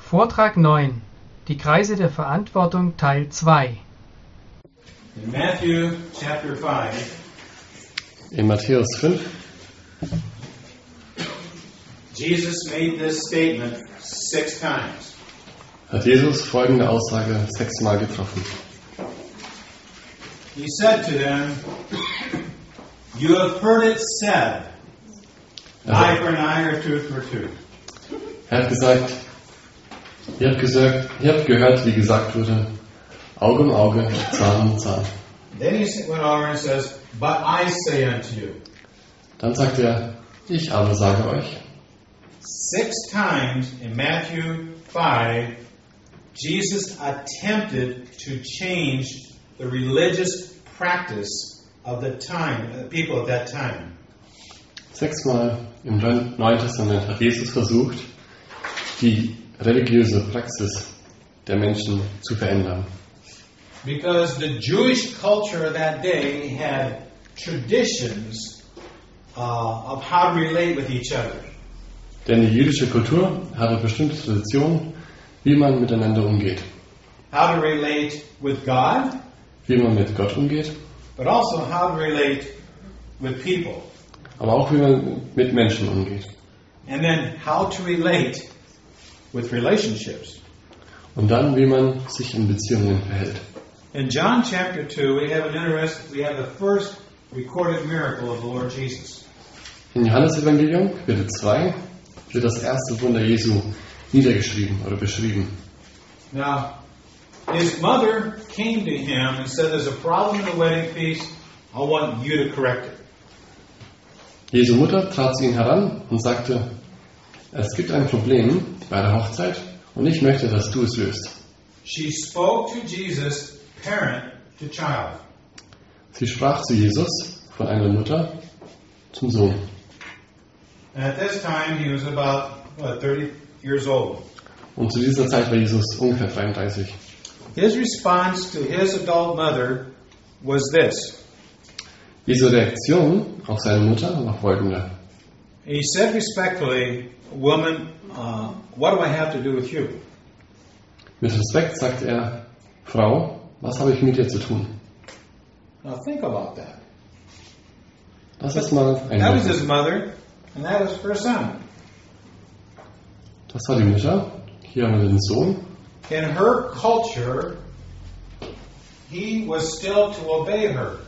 Vortrag 9. Die Kreise der Verantwortung Teil 2. In Matthew chapter 5, In Matthäus 5 Jesus made this statement 6 times. hat Jesus folgende Aussage 6-mal getroffen. He said to them, "You have heard it said, eye for an eye or tooth for a tooth." Er hat gesagt, ihr habt gehört, wie gesagt wurde, Auge um Auge, Zahn um Zahn. Then he went over and says, "But I say unto you." Dann sagt er, ich aber sage euch. 6 times in Matthew 5, Jesus attempted to change the religious practice of the time, the people at that time. 6-mal im Neuen Testament hat Jesus versucht, die religiöse Praxis der Menschen zu verändern. Because the Jewish culture of that day had traditions of how to relate with each other. Denn die jüdische Kultur hatte bestimmte Traditionen, wie man miteinander umgeht. How to relate with God, Wie man mit Gott umgeht, but also how to relate with people. aber auch wie man mit Menschen umgeht. And then how to relate with relationships. Und dann, wie man sich in Beziehungen verhält. In John chapter 2, we have the first recorded miracle of the Lord Jesus. Im Johannesevangelium, Kapitel 2, wird das erste Wunder Jesu niedergeschrieben oder beschrieben. Now, his mother came to him and said, "There's a problem in the wedding feast. I want you to correct it." Jesu Mutter trat zu ihm heran und sagte, es gibt ein Problem bei der Hochzeit und ich möchte, dass du es löst. She spoke to Jesus, parent to child. Sie sprach zu Jesus von einer Mutter zum Sohn. And at this time, he was about 30 years old. Und zu dieser Zeit war Jesus ungefähr 33. His response to his adult mother was this. Jesu Reaktion auf seine Mutter war folgende. He said respectfully, "Woman, what do I have to do with you?" Mit Respekt sagt er, Frau, was habe ich mit dir zu tun? Now think about that. Das ist mal ein That was Wort. his mother, and that was her son. Das war die Mutter, hier haben wir den Sohn. In her culture, he was still to obey her.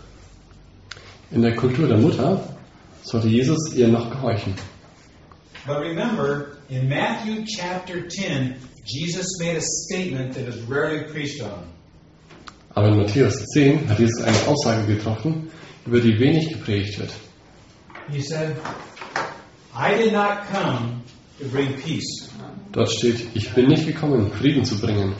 In der Kultur der Mutter sollte Jesus ihr noch gehorchen. But remember, in Matthew chapter 10, Jesus made a statement that is rarely preached on. Aber in Matthäus 10 hat Jesus eine Aussage getroffen, über die wenig gepredigt wird. He said, "I did not come to bring peace. Dort steht, ich bin nicht gekommen, Frieden zu bringen,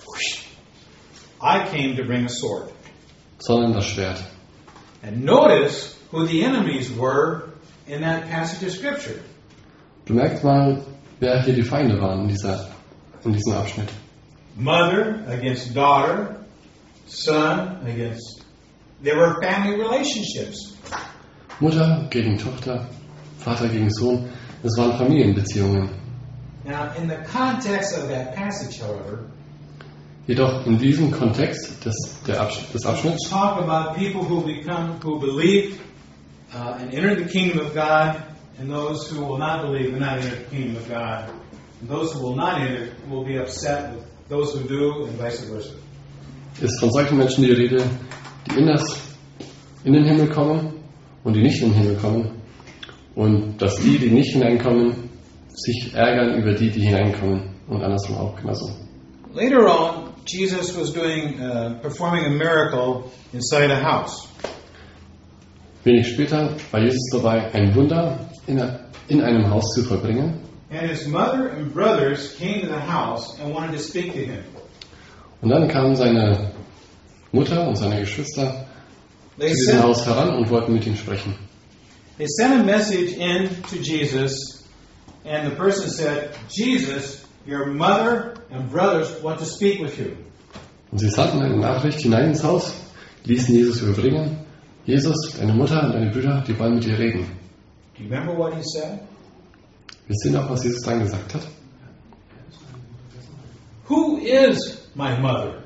I came to bring a sword." sondern das Schwert. And notice who the enemies were in that passage of Scripture. Bemerkt mal, wer hier die Feinde waren in diesem Abschnitt. Mother against daughter, son against... There were family relationships. Mutter gegen Tochter, Vater gegen Sohn, das waren Familienbeziehungen. Now, in the context of that passage, however, Jedoch in diesem Kontext des we Abschnitts talk about people who believe and enter the kingdom of God, and those who will not believe and not enter the kingdom of God. And those who will not enter will be upset with those who do, and vice versa. ist von solchen Menschen die Rede, die in den Himmel kommen und die nicht in den Himmel kommen. Und dass die nicht hineinkommen, sich ärgern über die hineinkommen. Und andersrum auch genauso. Later on, Jesus was performing a miracle inside a house. Wenig später war Jesus dabei, ein Wunder in einem Haus zu vollbringen. And his mother and brothers came to the house and wanted to speak to him. Und dann kamen seine Mutter und seine Geschwister zu diesem Haus heran und wollten mit ihm sprechen. They sent a message in to Jesus, and the person said, "Jesus, your mother and brothers want to speak with you." Und sie sandten eine Nachricht hinein ins Haus, ließen Jesus überbringen. Jesus, deine Mutter und deine Brüder, die wollen mit dir reden. Do you remember what he said? Wisst ihr noch, was Jesus dann gesagt hat? who is my mother?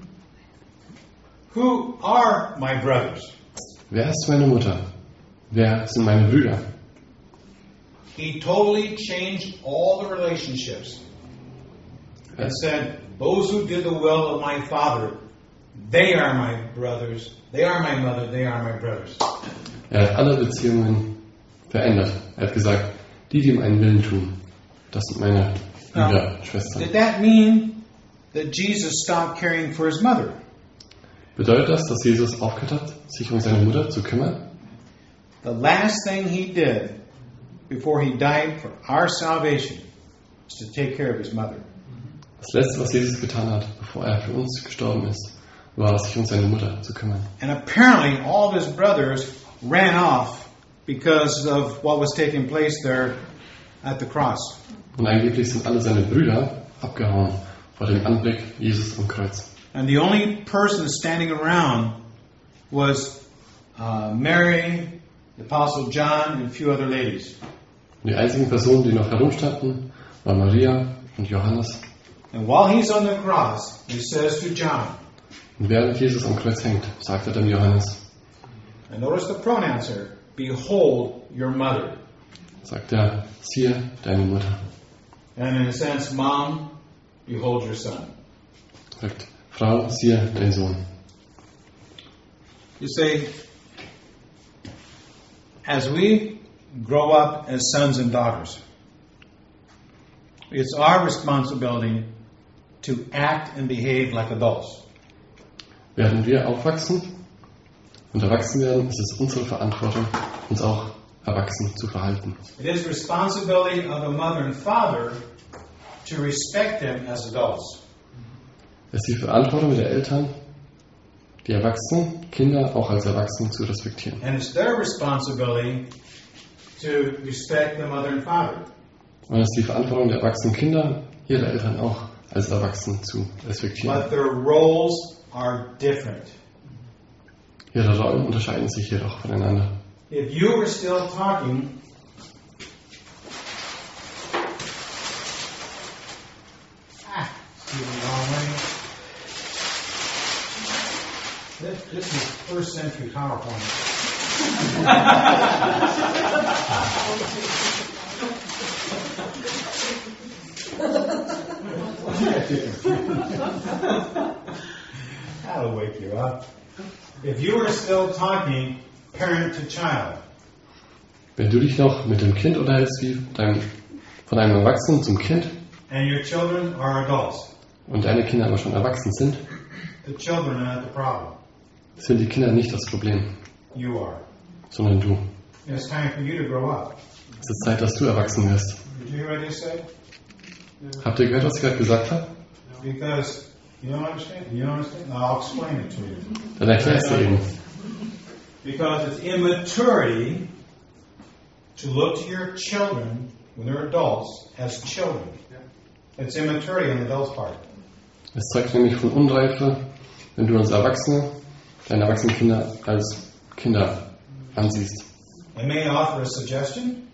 Who are my brothers? Wer ist meine Mutter? Wer sind meine Brüder? He totally changed all the relationships and said, those who did the will of my Father, they are my brothers, they are my mother, they are my brothers. Er hat alle Beziehungen verändert. Er hat gesagt, die meinen Willen tun, das sind meine Brüder, Schwestern. Did that mean that Jesus stopped caring for his mother? Bedeutet das, dass Jesus aufgehört hat, sich um seine Mutter zu kümmern? The last thing he did before he died for our salvation was to take care of his mother. Das Letzte, was Jesus getan hat, bevor er für uns gestorben ist, war, sich um seine Mutter zu kümmern. And apparently all of his brothers ran off because of what was taking place there at the cross. Und angeblich sind alle seine Brüder abgehauen vor dem Anblick Jesus am Kreuz. And the only person standing around was Mary, the Apostle John, and a few other ladies. Und die einzigen Personen, die noch herumstanden, waren Maria und Johannes. And while he's on the cross, he says to John, Und während Jesus am Kreuz hängt, sagt er dem Johannes, and notice the pronouns here, behold your mother. sagt er, siehe deine Mutter. And in a sense, mom, behold your son. Sagt, Frau, siehe dein Sohn. You see, as we grow up as sons and daughters, it's our responsibility to act and behave like adults. Während wir aufwachsen und erwachsen werden, ist es unsere Verantwortung, uns auch erwachsen zu verhalten. It is the responsibility of the mother and father to respect them as adults. Es ist die Verantwortung der Eltern, die Erwachsenen, Kinder auch als Erwachsene zu respektieren. And it's their responsibility to respect the mother and father. Und es ist die Verantwortung der erwachsenen Kinder, ihre Eltern auch als Erwachsene zu respektieren. But their roles are different. Ihre Rollen unterscheiden sich jedoch voneinander. If you were still talking, excuse me, wrong way. This is first century PowerPoint. That'll wake you up. If you were still talking parent to child, Wenn du dich noch mit dem Kind unterhältst, wie von einem Erwachsenen zum Kind, and your children are adults, und deine Kinder aber schon erwachsen sind, the children are not the problem. sind die Kinder nicht das Problem, You are. sondern du. And it's time for you to grow up. Es ist Zeit, dass du erwachsen wirst. Did you hear what I just said? Habt ihr gehört, was ich gerade gesagt habe? Because you don't understand. You don't understand. I'll explain it to you. Dann erklär es dir eben. Because it's immaturity to look to your children when they're adults as children. It's immaturity on the adult's part. Es zeugt nämlich von Unreife, wenn du als Erwachsene deine erwachsenen Kinder als Kinder ansiehst. I may offer a suggestion.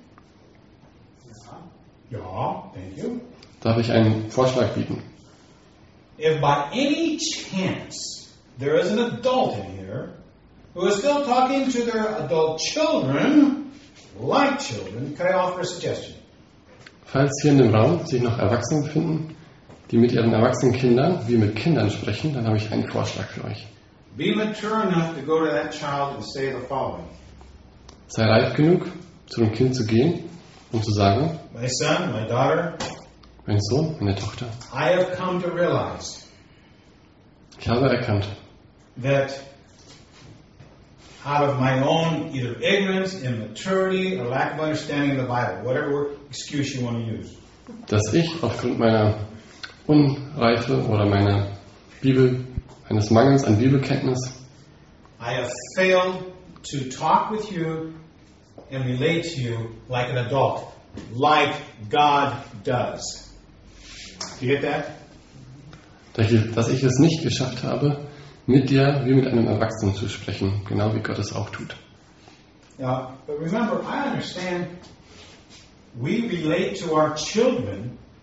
Yeah, thank you. Darf ich einen Vorschlag bieten? If by any chance there is an adult in here who is still talking to their adult children, like children, can I offer a suggestion? Falls hier in dem Raum sich noch Erwachsene befinden, die mit ihren erwachsenen Kindern wie mit Kindern sprechen, dann habe ich einen Vorschlag für euch. Be mature enough to go to that child and say the following. Sei reif genug, zu dem Kind zu gehen und zu sagen, My son, my daughter, mein Sohn, meine Tochter, I have come to realize ich habe erkannt, that out of my own either ignorance, immaturity, or lack of understanding of the Bible, whatever excuse you want to use, dass ich aufgrund meiner Unreife oder eines Mangels an Bibelkenntnis I have failed to talk with you and relate to you like an adult, like God does. Do you get that? dass ich es nicht geschafft habe, mit dir wie mit einem Erwachsenen zu sprechen, genau wie Gott es auch tut. Now, but remember, I understand we relate to our children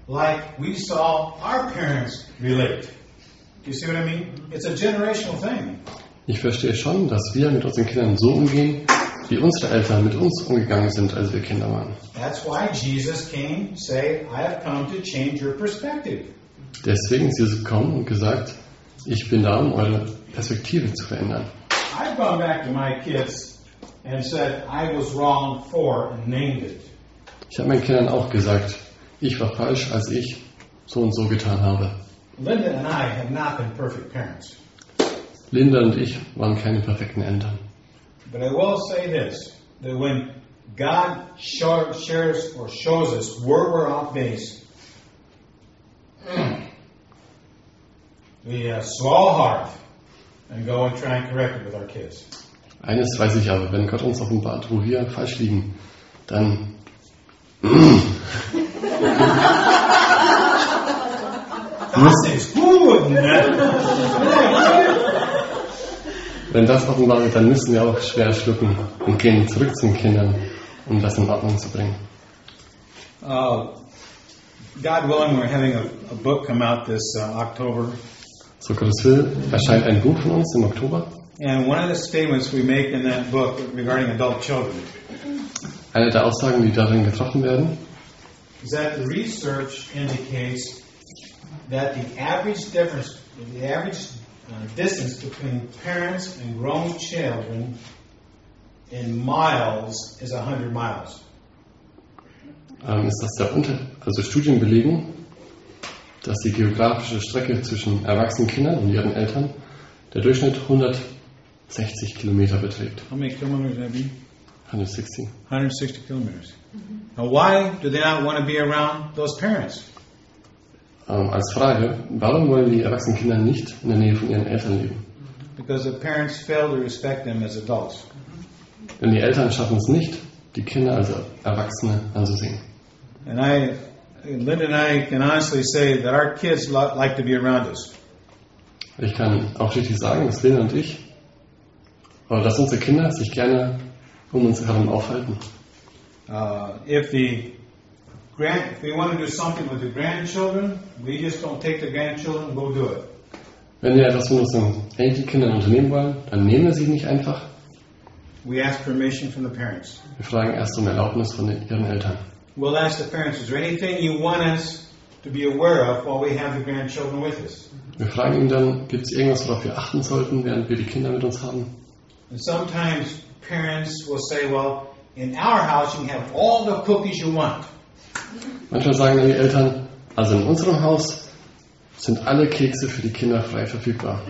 like we saw our parents relate. Do you see what I mean? It's a generational thing. Ich verstehe schon, dass wir mit unseren Kindern so umgehen, wie unsere Eltern mit uns umgegangen sind, als wir Kinder waren. That's why Jesus came, say, I have come to change your perspective. Deswegen ist Jesus gekommen und gesagt, ich bin da, um eure Perspektive zu verändern. I've gone back to my kids and said I was wrong for and named it. Ich habe meinen Kindern auch gesagt, ich war falsch, als ich so und so getan habe. Linda and I have not been perfect parents. Linda und ich waren keine perfekten Eltern. But I will say this, that when God shares or shows us where we're off base, we swallow hard and go and try and correct it with our kids. Eines weiß ich aber, wenn Gott uns offenbart, wo wir falsch liegen, dann Das ist gut, ne? wenn das offenbart wird, dann müssen wir auch schwer schlucken und gehen zurück zu den Kindern, um das in Ordnung zu bringen. God willing, we're having a book come out this October. So Gottes Will erscheint ein Buch von uns im Oktober. And one of the statements we make in that book regarding adult children Eine der Aussagen, die darin getroffen werden, is that the research indicates that the average distance between parents and grown children in miles is 100 miles. ist das also Studien belegen, dass die geografische Strecke zwischen erwachsenen Kindern und ihren Eltern der Durchschnitt 160 Kilometer beträgt. How many kilometers would that be? 160. 160 kilometers. Now, why do they not want to be around those parents? Als Frage, warum wollen die erwachsenen Kinder nicht in der Nähe von ihren Eltern leben? Because the parents fail to respect them as adults. Denn die Eltern schaffen es nicht, die Kinder als Erwachsene anzusehen. And Linda and I can honestly say that our kids like to be around us. Ich kann auch richtig sagen, dass Linda und ich, oder dass unsere Kinder sich gerne um uns herum aufhalten. If we want to do something with the grandchildren, we just don't take the grandchildren and go do it. Wenn wir etwas mit unseren Enkelkindern unternehmen wollen, dann nehmen wir sie nicht einfach. We ask permission from the parents. Wir fragen erst um Erlaubnis von ihren Eltern. We'll ask the parents, is there anything you want us to be aware of while we have the grandchildren with us? Wir fragen ihn dann, gibt es irgendwas, worauf wir achten sollten, während wir die Kinder mit uns haben? And sometimes parents will say, well, in our house you can have all the cookies you want. Manchmal sagen dann die Eltern, also in unserem Haus sind alle Kekse für die Kinder frei verfügbar.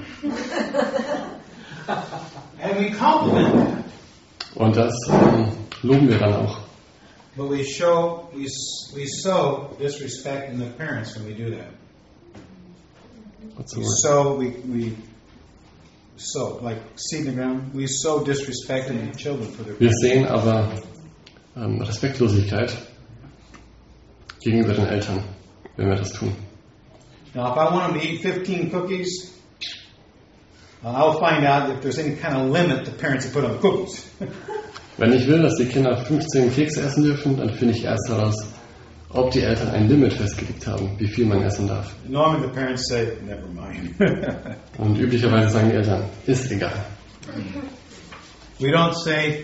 And we compliment that. Und das loben wir dann auch. But we sow disrespect in the parents when we do that. What's the We word? sow, like seed in the ground. We sow disrespect in the children for their Wir parents. sehen aber Respektlosigkeit gegenüber den Eltern, wenn wir das tun. Now, if I want them to eat 15 cookies, I'll find out if there's any kind of limit the parents have put on the cookies. Wenn ich will, dass die Kinder 15 Kekse essen dürfen, dann finde ich erst heraus, ob die Eltern ein Limit festgelegt haben, wie viel man essen darf. Normally the parents say, never mind. Und üblicherweise sagen die Eltern, ist egal. We don't say,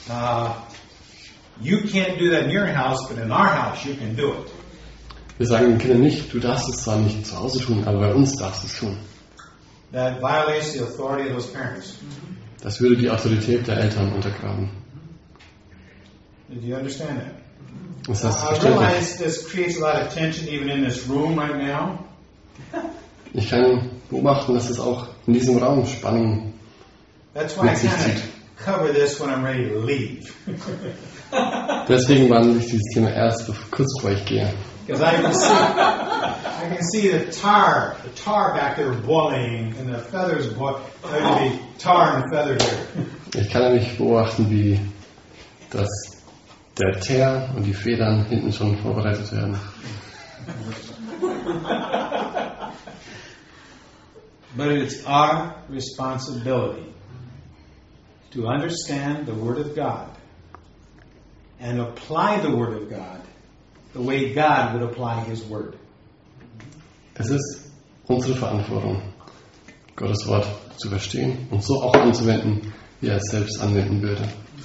you can't do that in your house, but in our house you can do it. Wir sagen den Kindern nicht, du darfst es zwar nicht zu Hause tun, aber bei uns darfst du es tun. That violates the authority of those parents. Das würde die Autorität der Eltern untergraben. Did you understand that? Ist das I verständlich? realize this creates a lot of tension even in this room right now. Ich kann beobachten, dass es auch in diesem Raum Spannung That's why I mit sich kind zieht. of cover this when I'm ready to leave. Deswegen behandle ich dieses Thema erst kurz bevor ich gehe. Because I can see the tar back there boiling and the feathers boil. There would be tar and feather here. Ich kann nämlich beobachten, wie der Teer und die Federn hinten schon vorbereitet werden. But it's our responsibility to understand the Word of God and apply the Word of God the way God would apply His Word. Es ist unsere Verantwortung, Gottes Wort zu verstehen und so auch anzuwenden, wie er es selbst anwenden würde.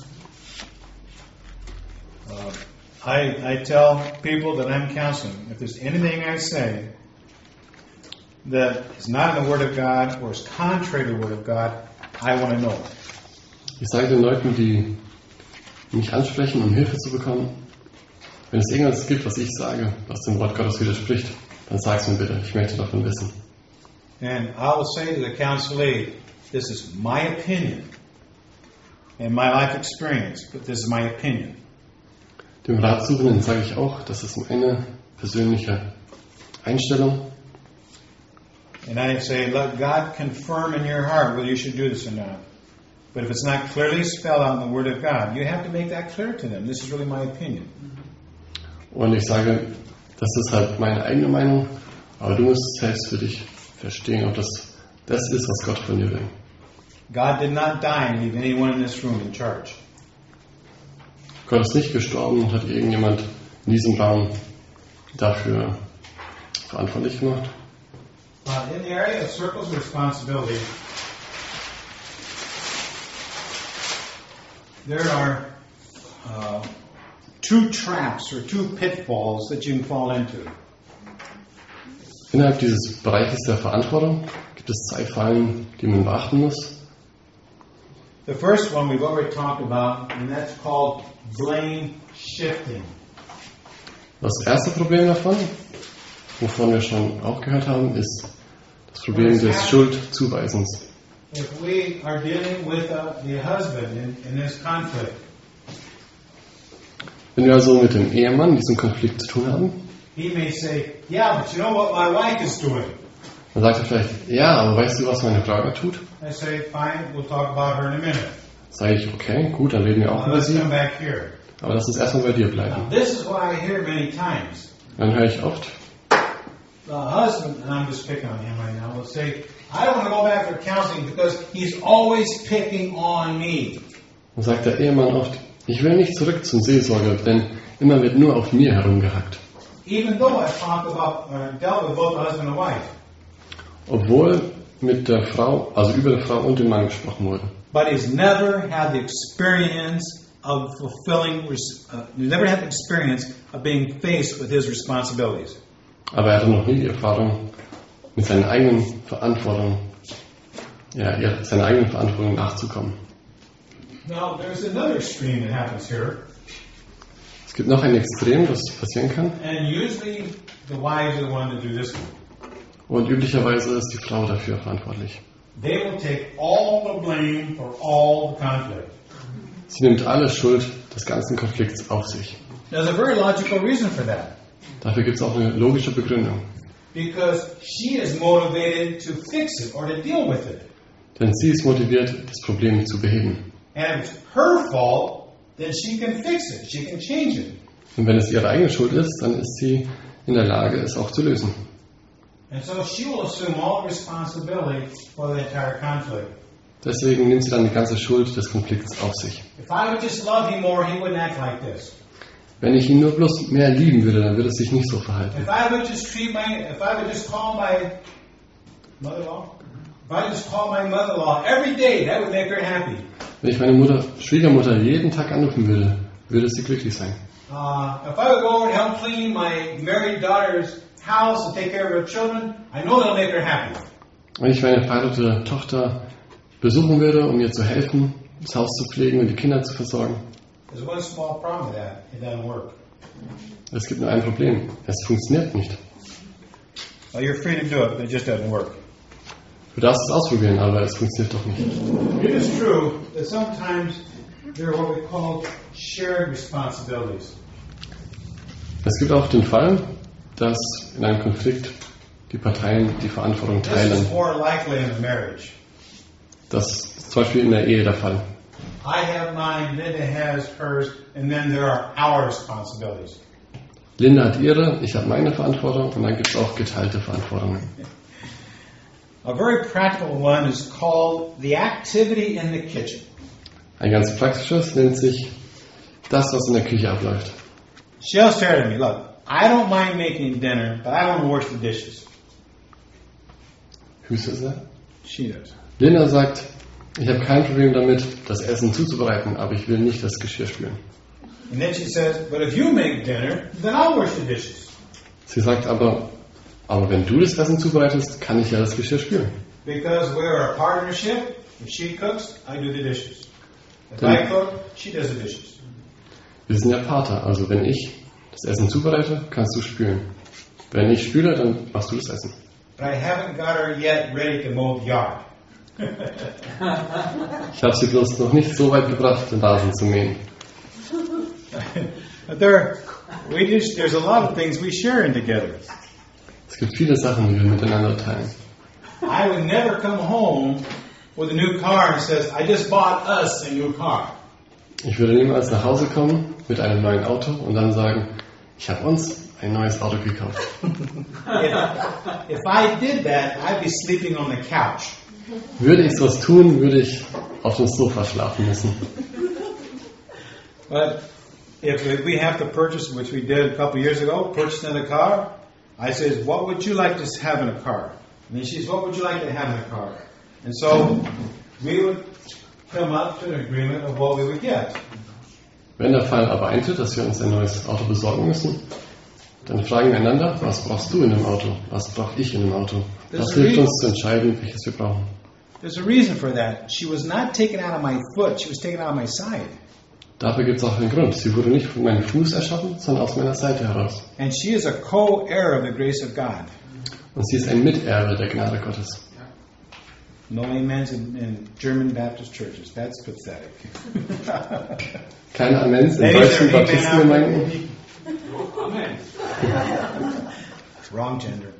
I tell people that I'm counseling, if there's anything I say that is not in the Word of God or is contrary to the Word of God, I want to know it. Ich sage den Leuten, die mich ansprechen, um Hilfe zu bekommen, wenn es irgendwas gibt, was ich sage, was dem Wort Gottes widerspricht, dann sag's mir bitte, ich möchte davon wissen. And I will say to the counselee, this is my opinion and my life experience, but this is my opinion. Dem Ratsuchenden sage ich auch, das ist meine persönliche Einstellung. And I say, let God confirm in your heart whether you should do this or not. But if it's not clearly spelled out in the Word of God, you have to make that clear to them. This is really my opinion. Und ich sage, das ist halt meine eigene Meinung, aber du musst selbst für dich verstehen, ob das ist, was Gott von dir will. God did not die and leave anyone in this room in charge. Gott ist nicht gestorben und hat irgendjemand in diesem Raum dafür verantwortlich gemacht. In the area of circles of responsibility, there are two traps or two pitfalls that you can fall into. Innerhalb dieses Bereiches der Verantwortung gibt es 2 Fallen, die man beachten muss. The first one we've already talked about, and that's called blame shifting. Das erste Problem davon, wovon wir schon auch gehört haben, ist das Problem des Schuldzuweisens. If we are dealing with the husband in this conflict, Wenn wir also mit dem Ehemann diesen Konflikt zu tun haben, he may say, yeah, but you know what my wife is doing. dann sagt er vielleicht, ja, aber weißt du, was meine Frau da tut? I say, fine, we'll talk about her in a minute. Sage ich, okay, gut, dann reden wir auch über Let's sie, come back here. aber lass uns erstmal bei dir Now, bleiben. this is what I hear many times. Dann höre ich oft, The husband, and I'm just picking on him right now, will say, I don't want to go back for counseling because he's always picking on me. dann sagt der Ehemann oft, ich will nicht zurück zum Seelsorger, denn immer wird nur auf mir herumgehackt. Even though I've talked about, dealt with both the husband and wife. Obwohl mit der Frau, also über die Frau und den Mann gesprochen wurde. But he's never had the experience of being faced with his responsibilities. Aber er hatte noch nie die Erfahrung, mit seinen eigenen Verantwortung, seiner eigenen Verantwortung nachzukommen. Now, there's another extreme that happens here. Es gibt noch ein Extrem, das passieren kann. And usually the wives are the one to do this one. Und üblicherweise ist die Frau dafür verantwortlich. They will take all the blame for all the conflict. Sie nimmt alle Schuld des ganzen Konflikts auf sich. There's a very logical reason for that. Dafür gibt es auch eine logische Begründung. Because she is motivated to fix it or to deal with it. Denn sie ist motiviert, das Problem zu beheben. And if it's her fault, then she can fix it. She can change it. Und wenn es ihre eigene Schuld ist, dann ist sie in der Lage, es auch zu lösen. And so she will assume all responsibility for the entire conflict. Deswegen nimmt sie dann die ganze Schuld des Konflikts auf sich. If I would just love him more, he wouldn't act like this. Wenn ich ihn nur bloß mehr lieben würde, dann würde er sich nicht so verhalten. If I would just call my mother-in-law, every day, that would make her happy. Wenn ich meine Schwiegermutter jeden Tag anrufen würde, würde sie glücklich sein. If I would go over and help clean my married daughter's house and take care of her children, I know that'll make her happy. Wenn ich meine verheiratete Tochter besuchen würde, um ihr zu helfen, das Haus zu pflegen und die Kinder zu versorgen. There's one small problem with that. It doesn't work. Es gibt nur ein Problem. Es funktioniert nicht. Well, you're free to do it, but it just doesn't work. Du darfst es ausprobieren, aber es funktioniert doch nicht. It is true that sometimes there are what we call shared responsibilities. Es gibt auch den Fall, dass in einem Konflikt die Parteien die Verantwortung This teilen. is more likely in a marriage. Das ist zum Beispiel in der Ehe der Fall. I have mine, Linda has hers, and then there are our responsibilities. Linda hat ihre, ich habe meine Verantwortung und dann gibt es auch geteilte Verantwortungen. A very practical one is called the activity in the kitchen. Ein ganz praktisches nennt sich das, was in der Küche abläuft. She'll say to me, look, I don't mind making dinner, but I don't wash the dishes. Who says that? She does. Linda sagt, ich habe kein Problem damit, das Essen zuzubereiten, aber ich will nicht das Geschirr spülen. And then she says, but if you make dinner, then I'll wash the dishes. Sie sagt aber wenn du das Essen zubereitest, kann ich ja das Geschirr spülen. Because we're a partnership. If she cooks, I do the dishes. If I cook, she does the dishes. Wir sind ja Partner, also wenn ich das Essen zubereite, kannst du spülen. Wenn ich spüle, dann machst du das Essen. But I haven't got her yet ready to mow the yard. Ich habe sie bloß noch nicht so weit gebracht, den Rasen zu mähen. But there's a lot of things we share in together. Es gibt viele Sachen, die wir miteinander teilen. I would never come home with a new car and says, I just bought us a new car. Ich würde niemals nach Hause kommen mit einem neuen Auto und dann sagen, ich habe uns ein neues Auto gekauft. If I did that, I'd be sleeping on the couch. Würde ich sowas tun, würde ich auf dem Sofa schlafen müssen. But if we have to purchase, which we did a couple years ago, purchase another car, I says, what would you like to have in a car? And then she says, what would you like to have in a car? And so we would come up to an agreement of what we would get. Wenn der Fall aber eintritt, dass wir uns ein neues Auto besorgen müssen, dann fragen wir einander, was brauchst du in dem Auto? Was brauche ich in dem Auto? Das hilft uns zu entscheiden, welches wir brauchen. There's a reason for that. She was not taken out of my foot, she was taken out of my side. Dafür gibt es auch einen Grund. Sie wurde nicht von meinem Fuß erschaffen, sondern aus meiner Seite heraus. And she is a co-heir of the grace of God. Und sie ist ein Miterbe der Gnade Gottes. No amens in German Baptist churches. That's pathetic. Keine Amens in deutschen Baptistengemeinden. Amen. Wrong gender.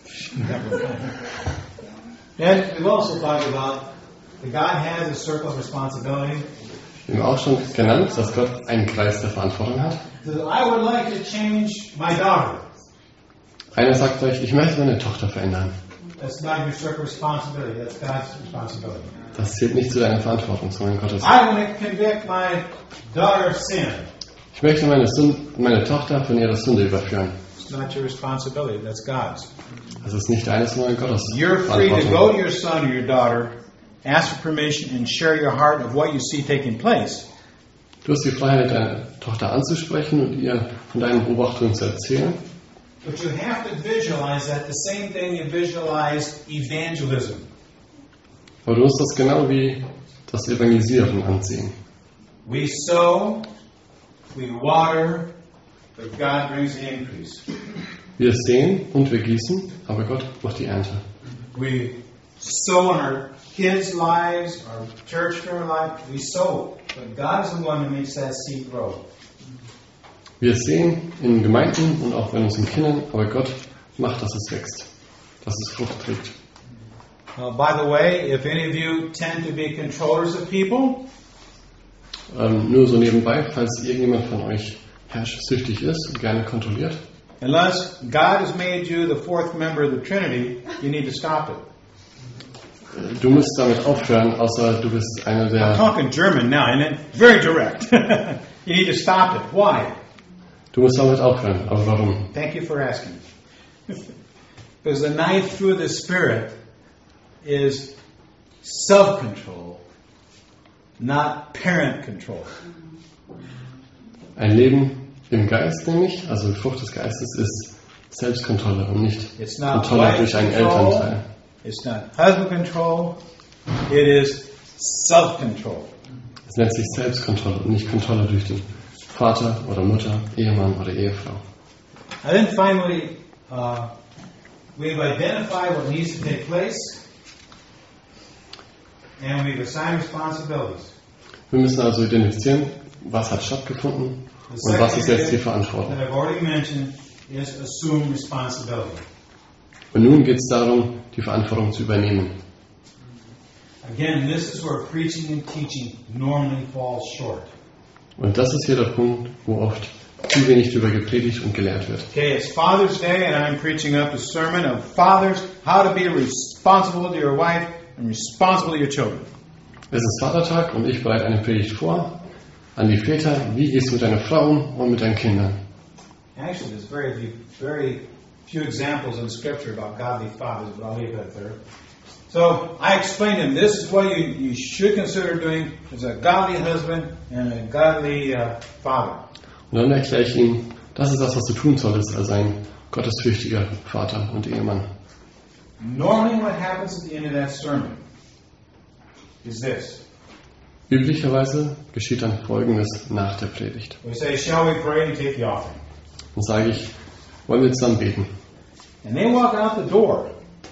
And we've also talked about that God has a circle of responsibility. Wir haben auch schon genannt, dass Gott einen Kreis der Verantwortung hat. I would like to change my daughter. Einer sagt euch, ich möchte meine Tochter verändern. That's not your circle of responsibility. That's God's responsibility. Das zählt nicht zu deiner Verantwortung, sondern Gottes. I want to convict my daughter of sin. Ich möchte meine Tochter von ihrer Sünde überführen. It's not your responsibility. That's God's. Das ist nicht deine, sondern Gottes You're free to go to Verantwortung. your son or your daughter, ask for permission, and share your heart of what you see taking place. Du hast die Freiheit, deine Tochter anzusprechen und ihr von deinen Beobachtungen zu erzählen. But you have to visualize that the same thing you visualize evangelism. Aber du musst das genau wie das Evangelisieren ansehen. We sow, we water, but God brings the increase. Wir säen und wir gießen, aber Gott macht die Ernte. We sow in our kids' lives, our church family life, we sow. But God is the one who makes that seed grow. Wir sehen in Gemeinden und auch bei unseren Kindern, aber Gott macht, dass es wächst, dass es Frucht trägt. By the way, if any of you tend to be controllers of people, Nur so nebenbei, falls irgendjemand von euch herrschsüchtig ist und gerne kontrolliert, unless God has made you the fourth member of the Trinity, you need to stop it. du musst damit aufhören, außer du bist einer I'm der... talking German now, and then very direct. You need to stop it. Why? Du musst damit aufhören, aber warum? Thank you for asking. Because the knife through the Spirit is self-control, not parent control. Ein Leben im Geist nämlich, also die Frucht des Geistes, ist Selbstkontrolle und nicht It's not Kontrolle wife durch einen control. Elternteil. It's not husband control. It is self-control. Es nennt sich Selbstkontrolle und nicht Kontrolle durch den Vater oder Mutter, Ehemann oder Ehefrau. And then finally, we've identified what needs to take place, and we've assigned responsibilities. Wir müssen also identifizieren, was hat stattgefunden und was ist jetzt die Verantwortung. That I've already mentioned is assume responsibility. Und nun geht es darum, die Verantwortung zu übernehmen. Again, this is where preaching and teaching normally falls short. Und das ist hier der Punkt, wo oft zu wenig darüber gepredigt und gelehrt wird. Okay, it's Father's Day, and I'm preaching up a sermon of fathers, how to be responsible to your wife and responsible to your children. Es ist Vatertag und ich bereite eine Predigt vor an die Väter, wie gehst du mit deiner Frau und mit deinen Kindern. Actually, there's very few examples in Scripture about godly fathers, but I'll leave that there. So I explained to him, this is what you should consider doing as a godly husband and a godly father. Und dann erkläre ich ihm, das ist das, was du tun solltest als ein gottesfürchtiger Vater und Ehemann. Normally what happens at the end of that sermon is this. Üblicherweise geschieht dann Folgendes nach der Predigt. We say, shall we pray and take the offering? Dann sage ich, wollen wir zusammen beten? And they walk out the door.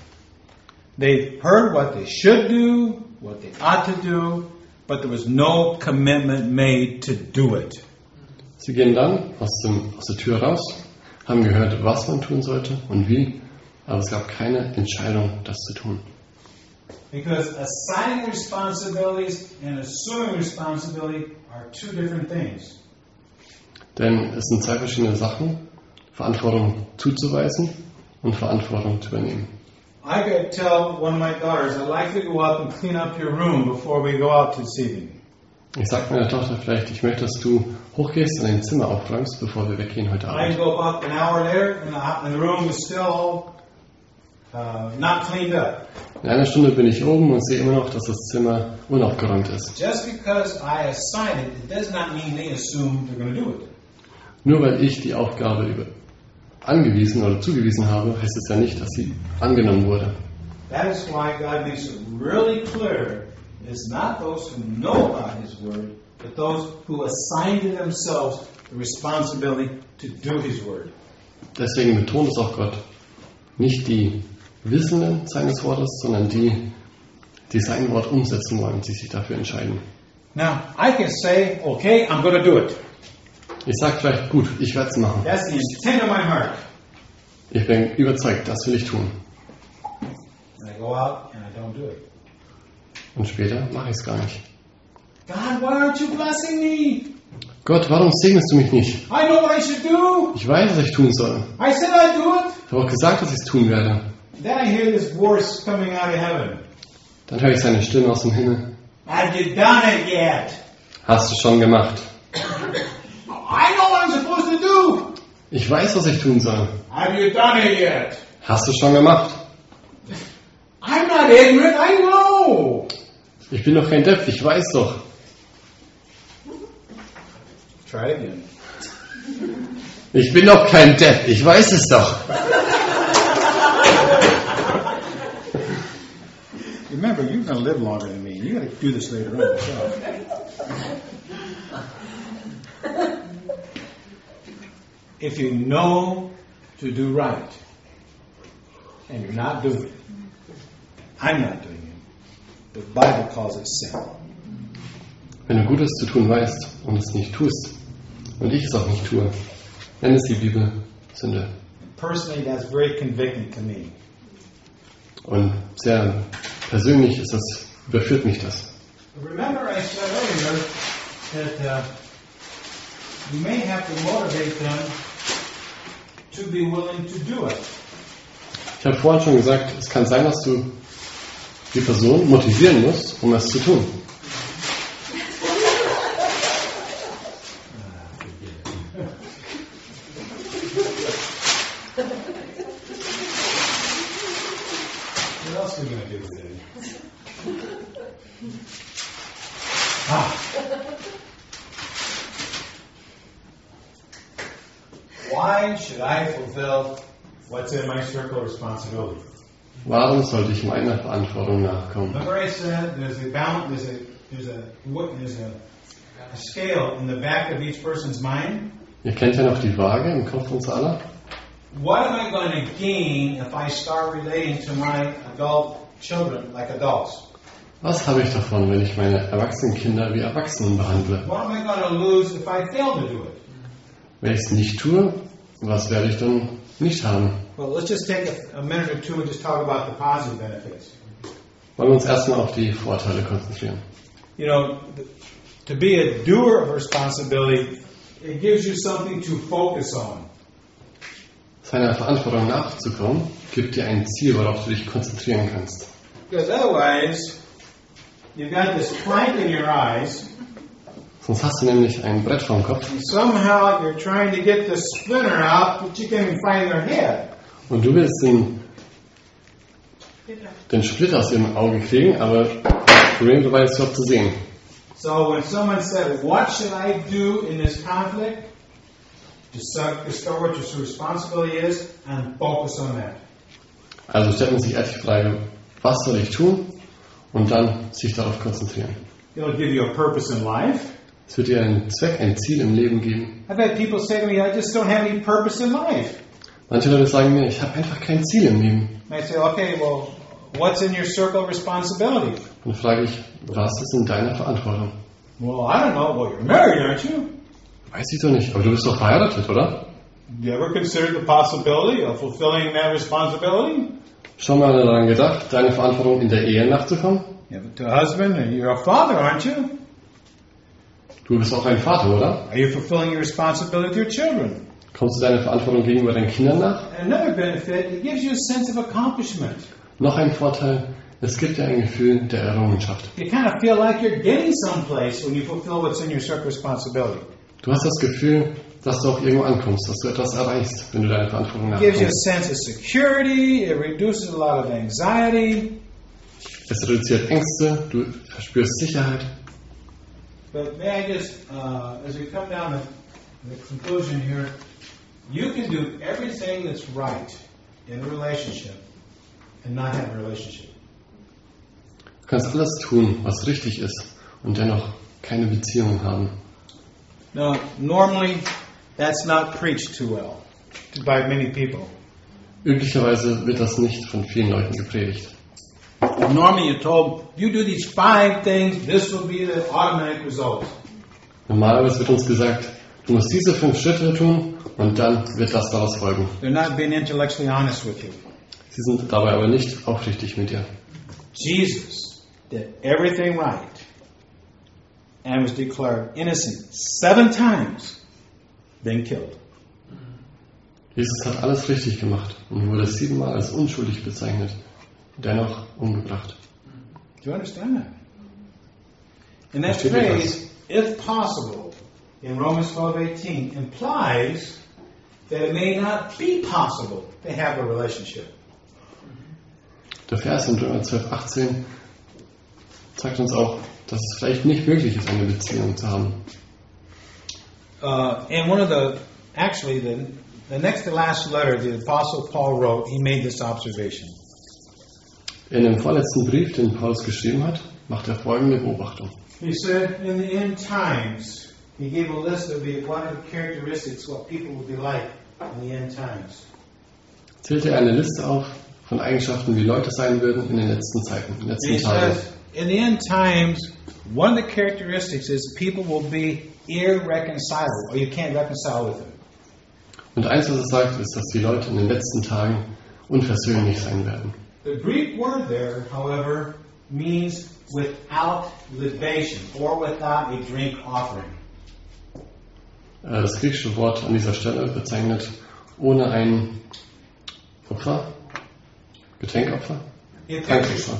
They heard what they should do, what they ought to do, but there was no commitment made to do it. Sie gehen dann aus der Tür raus, haben gehört, was man tun sollte und wie, aber es gab keine Entscheidung, das zu tun. Because assigning responsibilities and assuming responsibility are two different things. Denn es sind zwei verschiedene Sachen, Verantwortung zuzuweisen und Verantwortung zu übernehmen. I could tell one of my daughters, I'd like to go up and clean up your room before we go out this evening. Ich sage meiner Tochter vielleicht, ich möchte, dass du hochgehst und dein Zimmer aufräumst, bevor wir weggehen heute I Abend. go about an hour later and the room is still not cleaned up. In einer Stunde bin ich oben und sehe immer noch, dass das Zimmer unaufgeräumt ist. Just because I assign it, it does not mean they assume they're going to do it. Nur weil ich die Aufgabe angewiesen oder zugewiesen habe, heißt es ja nicht, dass sie angenommen wurde. That is why God makes it really clear. It's not those who know about His Word, but those who assign to themselves the responsibility to do His Word. Deswegen betont es auch Gott. Nicht die Wissenden seines Wortes, sondern die sein Wort umsetzen wollen, die sich dafür entscheiden. Now, I can say, okay, I'm going to do it. Ich sage vielleicht, gut, ich werde es machen. That's the intent of my heart. Ich bin überzeugt, das will ich tun. And I go out and I don't do it. Und später mache ich es gar nicht. God, why aren't you blessing me? Gott, warum segnest du mich nicht? I know what I should do. Ich weiß, was ich tun soll. I said I'd do it. Ich habe auch gesagt, dass ich es tun werde. Then I hear this voice coming out of heaven. Dann höre ich seine Stimme aus dem Himmel. Have you done it yet? Hast du schon gemacht? I know what I'm supposed to do. Ich weiß, was ich tun soll. Have you done it yet? Hast du schon gemacht? I'm not ignorant, I know. Ich bin doch kein Depp, ich weiß doch. Try it again. Ich bin doch kein Depp, ich weiß es doch. Remember, you're going to live longer than me. You got to do this later on yourself. If you know to do right, and you're not doing it, I'm not doing it. The Bible calls it sin. Wenn du Gutes zu tun weißt und es nicht tust, und ich es auch nicht tue, nennt es die Bibel Sünde. Personally, that's very convicting to me. Und sehr persönlich überführt mich das. Remember, I said earlier that you may have to motivate them to be willing to do it. Ich habe vorhin schon gesagt, es kann sein, dass du die Person motivieren musst, um es zu tun. What else are we going to do today? Why should I fulfill what's in my circle of responsibility? Warum sollte ich meiner Verantwortung nachkommen? Remember I said there's a scale in the back of each person's mind? Ihr kennt ja noch die Waage im Kopf uns aller. What am I going to gain if I start relating to my adult children like adults? Was habe ich davon, wenn ich meine erwachsenen Kinder wie Erwachsenen behandle? What am I going to lose if I fail to do it? Wenn ich es nicht tue, was werde ich dann nicht haben? Well, let's just take a minute or two and just talk about the positive benefits. Wollen wir uns erstmal auf die Vorteile konzentrieren. You know, to be a doer of responsibility, it gives you something to focus on. Seiner Verantwortung nachzukommen, gibt dir ein Ziel, worauf du dich konzentrieren kannst. Because otherwise, you've got this plank in your eyes, Sonst hast du nämlich ein Brett vorm Kopf and somehow you're trying to get the splinter out, but you can't even find their head. und du willst den Splitter aus ihrem Auge kriegen, aber das Problem dabei ist überhaupt zu sehen. So when someone said, what should I do in this conflict? Discover what your responsibility is and focus on that. Also stellt man sich ehrlich die Frage, was soll ich tun? Und dann sich darauf konzentrieren. It'll give you a purpose in life. Es wird dir einen Zweck, ein Ziel im Leben geben. I've had people say to me, I just don't have any purpose in life. Manche Leute sagen mir, ich habe einfach kein Ziel im Leben. And I say, okay, well, what's in your circle of responsibility? Und dann frage ich, was ist in deiner Verantwortung? Well, I don't know. Well, you're married, aren't you? Weiß ich doch nicht, aber du bist doch verheiratet, oder? You ever considered the possibility of fulfilling that responsibility? Schon mal daran gedacht, deine Verantwortung in der Ehe nachzukommen? Yeah, but to a husband, you're a father, aren't you? Du bist auch ein Vater, oder? Are you fulfilling your responsibility to your children? Kommst du deiner Verantwortung gegenüber deinen Kindern nach? Another benefit, it gives you a sense of accomplishment. Noch ein Vorteil, es gibt dir ein Gefühl der Errungenschaft. You kind of feel like you're getting someplace when you fulfill what's in your circle of responsibility. Du hast das Gefühl, dass du auch irgendwo ankommst, dass du etwas erreichst, wenn du deiner Verantwortung It gives you a nachkommst. sense of security, it reduces a lot of anxiety. Es reduziert Ängste, du verspürst Sicherheit. But may I just, as we come down to the conclusion here, you can do everything that's right in a relationship and not have a relationship. Du kannst alles tun, was richtig ist und dennoch keine Beziehung haben. Now, normally, that's not preached too well by many people. Üblicherweise wird das nicht von vielen Leuten gepredigt. Normally, you're told, you do these 5 things, this will be the automatic result. Normalerweise wird uns gesagt, du musst diese 5 Schritte tun und dann wird das daraus folgen. They're not being intellectually honest with you. Sie sind dabei aber nicht aufrichtig mit dir. Jesus did everything right and was declared innocent 7 times, then killed. Jesus hat alles richtig gemacht und wurde 7-mal als unschuldig bezeichnet, dennoch umgebracht. Do you understand that? And that Versteht ihr phrase, if possible, in Romans 12:18, implies that it may not be possible to have a relationship. Der Vers in Römer 12,18 zeigt uns auch, dass es vielleicht nicht möglich ist, eine Beziehung zu haben. And one of the next to last letter the Apostle Paul wrote, he made this observation. In dem vorletzten Brief, den Paulus geschrieben hat, macht er folgende Beobachtung. He said, in the end times, he gave a list of what are the characteristics, what people will be like in the end times. Zählte er eine Liste auf von Eigenschaften, wie Leute sein würden in den letzten Zeiten, in den letzten He Tagen. says, in the end times, one of the characteristics is people will be irreconcilable, or you can't reconcile with them. Und eins, was er sagt, ist, dass die Leute in den letzten Tagen unversöhnlich sein werden. The Greek word there, however, means without libation, or without a drink offering. Das griechische Wort an dieser Stelle bezeichnet ohne ein Opfer, Getränkopfer, Trankopfer.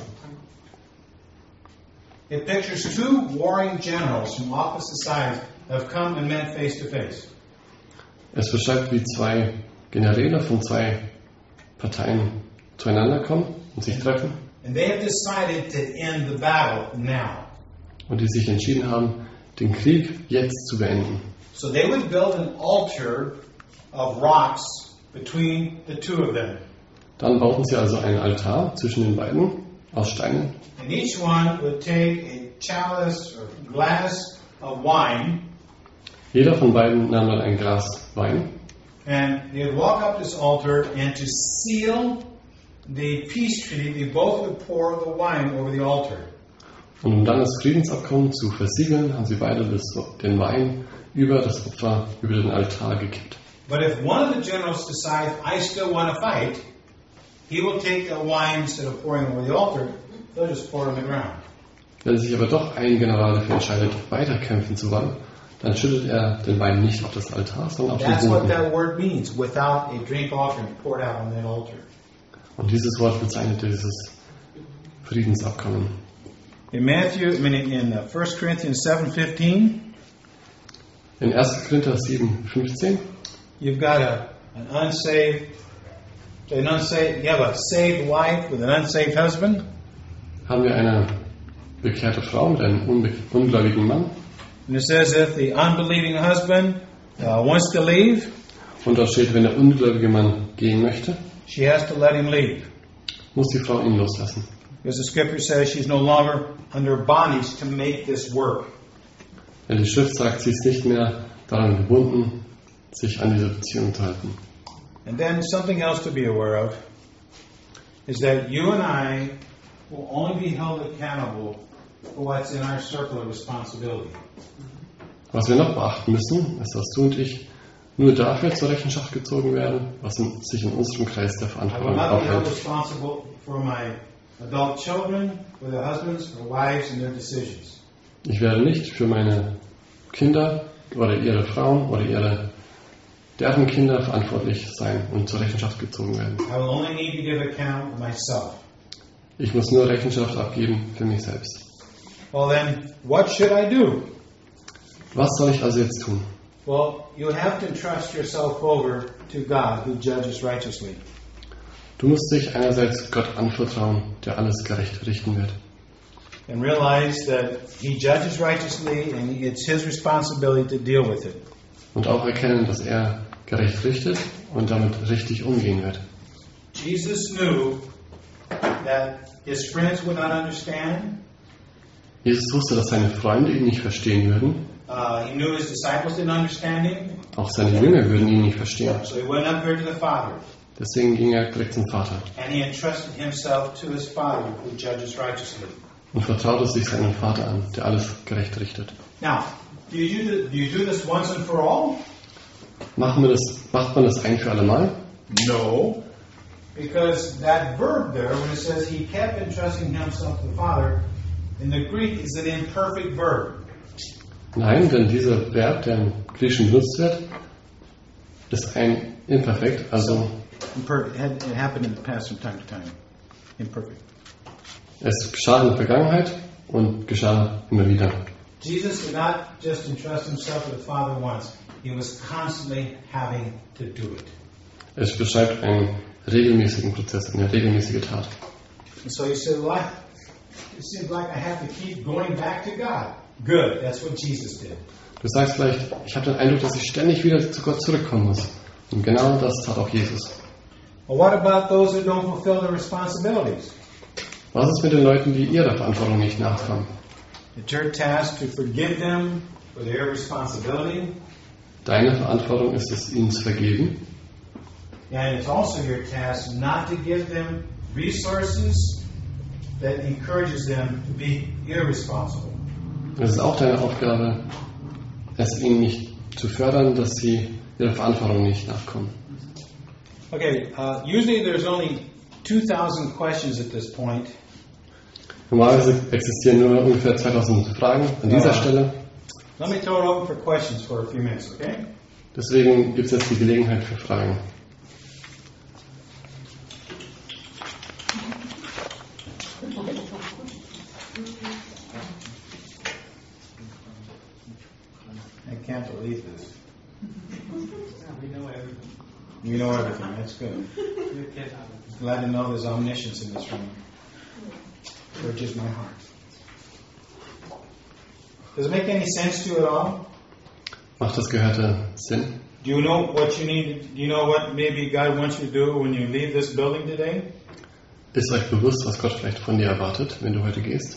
It pictures 2 warring generals from opposite sides have come and met face to face. Es beschreibt, wie 2 Generäle von 2 Parteien zueinander kommen und sich treffen And they have decided to end the battle now. und die sich entschieden haben, den Krieg jetzt zu beenden. So they would build an altar of rocks between the 2 of them. Dann bauten sie also einen Altar zwischen den beiden aus Steinen. And each one would take a chalice or glass of wine, Jeder von beiden nahm dann ein Glas Wein and they would walk up this altar, and to seal the peace treaty, they both would pour the wine over the altar. und um dann das Friedensabkommen zu versiegeln, haben sie beide den Wein über das Opfer, über den Altar gekippt. But if one of the generals decides, I still want to fight, he will take the wine instead of pouring over the altar, they'll just pour it on the ground. Wenn sich aber doch ein General dafür entscheidet, weiterkämpfen zu wollen, dann schüttet er den Wein nicht auf das Altar, sondern auf den That's what Boden. that word means, without a drink offering poured out on that altar. Und dieses Wort bezeichnet dieses Friedensabkommen. In 1 Corinthians 7:15, In 1. Korinther 7,15 you've got you have a saved wife with an unsaved husband. haben wir eine bekehrte Frau mit einem ungläubigen Mann. And it says if the unbelieving husband wants to leave, Und da steht, wenn der ungläubige Mann gehen möchte, she has to let him leave. muss die Frau ihn loslassen. Because the scripture says she's no longer under bondage to make this work. Denn die Schrift sagt, sie ist nicht mehr daran gebunden, sich an diese Beziehung zu halten. And then something else to be aware of is that you and I will only be held accountable for what's in our circle of responsibility. Was wir noch beachten müssen, ist, dass du und ich nur dafür zur Rechenschaft gezogen werden, was sich in unserem Kreis der I will Verantwortung not be held aufhält. responsible for my adult children, for their husbands or wives and their decisions. Ich werde nicht für meine Kinder oder ihre Frauen oder deren Kinder verantwortlich sein und zur Rechenschaft gezogen werden. I will only need to give account of myself. Ich muss nur Rechenschaft abgeben für mich selbst. Well then, what should I do? Was soll ich also jetzt tun? Well, you have to entrust yourself over to God who judges righteously. Du musst dich einerseits Gott anvertrauen, der alles gerecht richten wird. And realize that He judges righteously and it's His responsibility to deal with it. Und auch erkennen, dass er gerecht richtet und damit richtig umgehen wird. Jesus knew that His friends would not understand. Jesus wusste, dass seine Freunde ihn nicht verstehen würden. He knew His disciples didn't understand Him. Auch seine Jünger würden ihn nicht verstehen. So He went up here to the Father. Deswegen ging er direkt zum Vater And He entrusted Himself to His Father who judges righteously. und vertraute sich seinem Vater an, der alles gerecht richtet. Now, do you do this once and for all? Macht man das ein für alle Mal? No. Because that verb there, when it says He kept entrusting Himself to the Father, in the Greek is an imperfect verb. Nein, denn dieser Verb, der im Griechischen benutzt wird, ist ein Imperfekt, also It happened in the past from time to time. Imperfect. es geschah in der Vergangenheit und geschah immer wieder. Jesus did not just entrust Himself to the Father once. He was constantly having to do it. Es beschreibt einen regelmäßigen Prozess, eine regelmäßige Tat. And so you say, well, it seems like I have to keep going back to God. Good. That's what Jesus did. Du sagst vielleicht, ich habe den Eindruck, dass ich ständig wieder zu Gott zurückkommen muss. Und genau das tat auch Jesus. Well, what about those who don't fulfill their responsibilities? Was ist mit den Leuten, die ihrer Verantwortung nicht nachkommen? It's your task to forgive them for their irresponsibility. Deine Verantwortung ist es, ihnen zu vergeben. And it's also your task not to give them resources that encourages them to be irresponsible. Es ist auch deine Aufgabe, es ihnen nicht zu fördern, dass sie ihrer Verantwortung nicht nachkommen. Okay, usually there's only 2,000 questions at this point. Normalerweise existieren nur ungefähr 2000 Fragen an dieser Stelle. Let me throw it open for questions for a few minutes, okay? Deswegen gibt es jetzt die Gelegenheit für Fragen. I can't believe this. We know everything. You know everything. That's good. Glad to know there's omniscience in this room. Searches my heart. Does it make any sense to you at all? Macht das Gehörte Sinn? Do you know what you need? Do you know what maybe God wants you to do when you leave this building today? Ist euch bewusst, was Gott vielleicht von dir erwartet, wenn du heute gehst?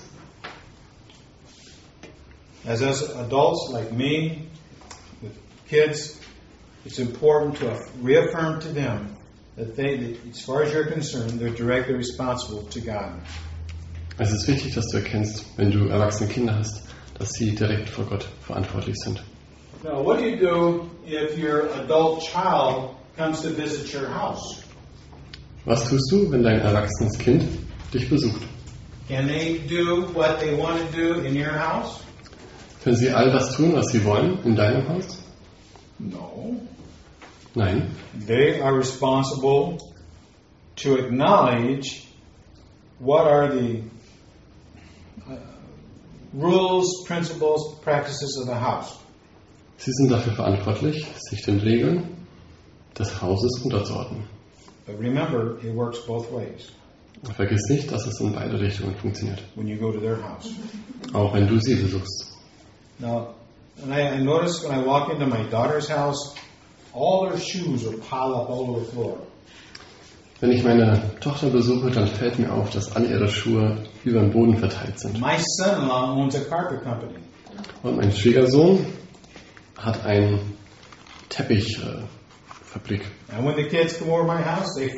As us adults like me, with kids, it's important to reaffirm to them that as far as you're concerned, they're directly responsible to God. Es ist wichtig, dass du erkennst, wenn du erwachsene Kinder hast, dass sie direkt vor Gott verantwortlich sind. Now, what do you do if your adult child comes to visit your house? Was tust du, wenn dein erwachsenes Kind dich besucht? Can they do what they want to do in your house? Können sie all das tun, was sie wollen, in deinem Haus? No. Nein. They are responsible to acknowledge what are the rules, principles, practices of the house. Sie sind dafür verantwortlich, sich den Regeln des Hauses unterzuordnen. But remember, it works both ways Vergiss nicht, dass es in beide Richtungen funktioniert. when you go to their house. Auch wenn du sie besuchst. Now, and I notice when I walk into my daughter's house, all their shoes are piled up all over the floor. Wenn ich meine Tochter besuche, dann fällt mir auf, dass alle ihre Schuhe über den Boden verteilt sind. My son-in-law owns a carpet company. Und mein Schwiegersohn hat eine Teppichfabrik. And when the kids come over my house, they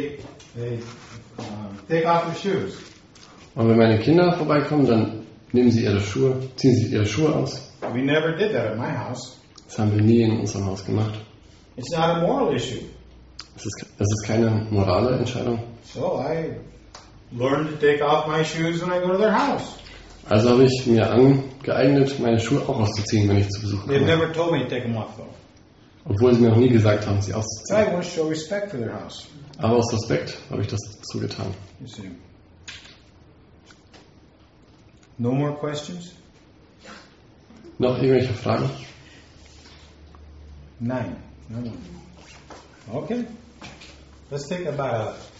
take off their shoes. Und wenn meine Kinder vorbeikommen, dann ziehen sie ihre Schuhe aus. We never did that at my house. Das haben wir nie in unserem Haus gemacht. It's not a moral issue. Es ist keine morale Entscheidung. So I learned to take off my shoes when I go to their house. Also habe ich mir angeeignet, meine Schuhe auch auszuziehen, wenn ich zu Besuch They've komme. never told me to take them off, though. Obwohl sie mir noch nie gesagt haben, sie So I auszuziehen. want to show respect for their house. Aber aus Respekt habe ich das so getan. You see. No more questions? Noch irgendwelche Fragen? Nine. No more. Okay. Let's take about a